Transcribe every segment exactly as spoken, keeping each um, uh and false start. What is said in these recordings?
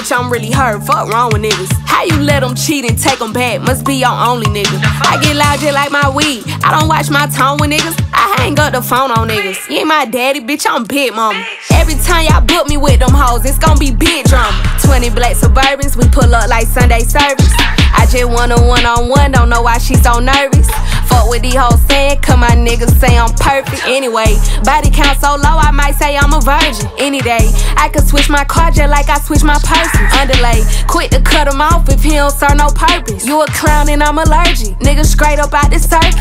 bitch, I'm really hurt. Fuck wrong with niggas. How you let them cheat and take them back? Must be your only nigga. I get loud just like my weed. I don't watch my tone with niggas. I hang up the phone on niggas. You ain't my daddy, bitch, I'm big mama. Every time y'all book me with them hoes, it's gon' be big drama. twenty black Suburbans, we pull up like Sunday service. I just want a one-on-one, don't know why she so nervous. Fuck with these hoes saying, cause my niggas say I'm perfect. Anyway, body count so low, I might say I'm a virgin. Any day, I could switch my car just like I switch my person. Underlay, quick to cut him off if he don't serve no purpose. You a clown and I'm allergic, niggas straight up out the circus.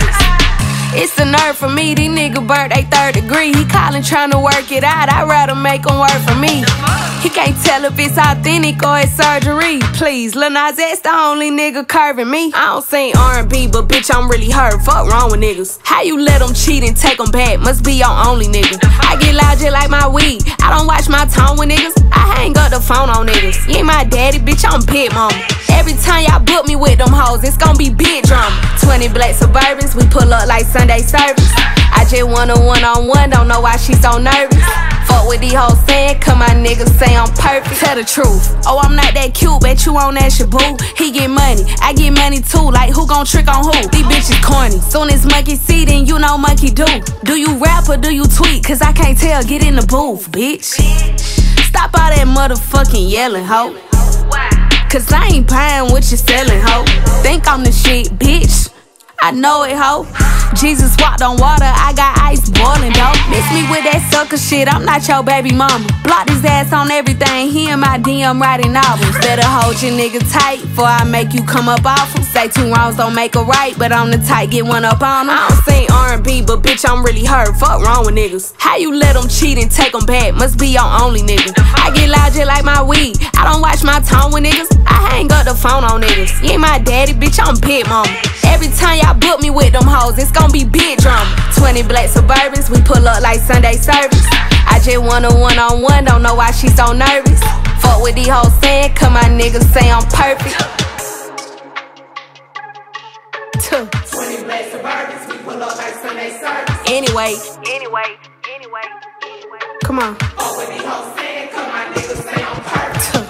It's a nerve for me, these niggas birthday third degree. He callin' tryna work it out, I'd rather make him work for me. He can't tell if it's authentic or it's surgery. Please, Lil Nas X the only nigga curving me. I don't sing R and B, but bitch, I'm really hurt. Fuck wrong with niggas. How you let them cheat and take them back? Must be your only nigga. I get loud just like my weed. I don't watch my tone with niggas. I hang up the phone on niggas. You ain't my daddy, bitch, I'm big mama. Every time y'all book me with them hoes, it's gon' be big drama. twenty black Suburbans, we pull up like Sunday service. I just want a one-on-one, don't know why she so nervous. Fuck with these hoes saying, cause my niggas say I'm perfect. Tell the truth, oh I'm not that cute, bet you on that shit boo. He get money, I get money too, like who gon' trick on who? These bitches corny, soon as monkey see then you know monkey do. Do you rap or do you tweet? Cause I can't tell, get in the booth, bitch. Stop all that motherfucking yelling, ho. Cause I ain't buying what you selling, ho. Think I'm the shit, bitch. I know it, ho. Jesus walked on water, I got ice boiling, though. Miss me with that sucker shit, I'm not your baby mama. Block his ass on everything, he in my D M writing novels. Better hold your nigga tight, before I make you come up off him. Say two wrongs don't make a right, but on the tight, get one up on him. I don't sing R and B, but bitch, I'm really hurt. Fuck wrong with niggas. How you let them cheat and take them back? Must be your only nigga. I get loud just like my weed. I don't watch my tone with niggas. I hang up the phone on niggas. You ain't my daddy, bitch, I'm big mama. Every time y'all book me with them hoes, it's gon' be big drama. twenty black Suburbans, we pull up like Sunday service. I just want a one-on-one, don't know why she so nervous. Fuck with these hoes saying, cause my niggas say I'm perfect. twenty black Suburbans, we pull up like Sunday service. Anyway, anyway, anyway, anyway. Come on. Fuck with these hoes saying, cause my niggas say I'm perfect.